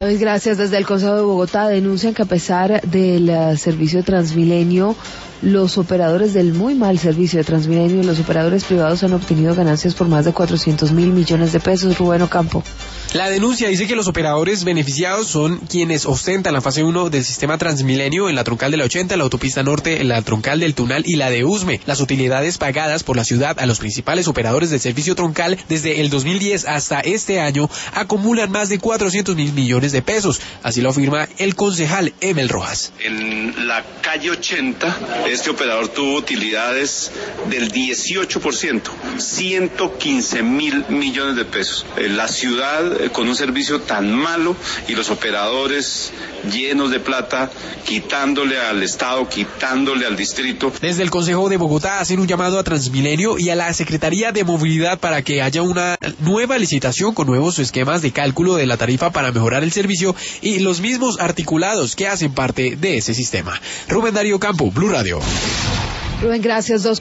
Luis, gracias. Desde el Consejo de Bogotá denuncian que a pesar del servicio de Transmilenio, los operadores del muy mal servicio de Transmilenio, los operadores privados han obtenido ganancias por más de 400.000 millones de pesos. Rubén Ocampo. La denuncia dice que los operadores beneficiados son quienes ostentan la fase 1 del sistema Transmilenio en la troncal de la 80, la autopista norte, la troncal del Tunal y la de Usme. Las utilidades pagadas por la ciudad a los principales operadores del servicio troncal desde el 2010 hasta este año acumulan más de 400.000 millones de pesos. Así lo afirma el concejal Emel Rojas. En la calle 80, este operador tuvo utilidades del 18%, 115.000 millones de pesos. La ciudad con un servicio tan malo y los operadores llenos de plata, quitándole al Estado, quitándole al distrito. Desde el Consejo de Bogotá hacen un llamado a Transmilenio y a la Secretaría de Movilidad para que haya una nueva licitación con nuevos esquemas de cálculo de la tarifa para mejorar el servicio y los mismos articulados que hacen parte de ese sistema. Rubén Darío Campo, Blue Radio. Rubén, gracias.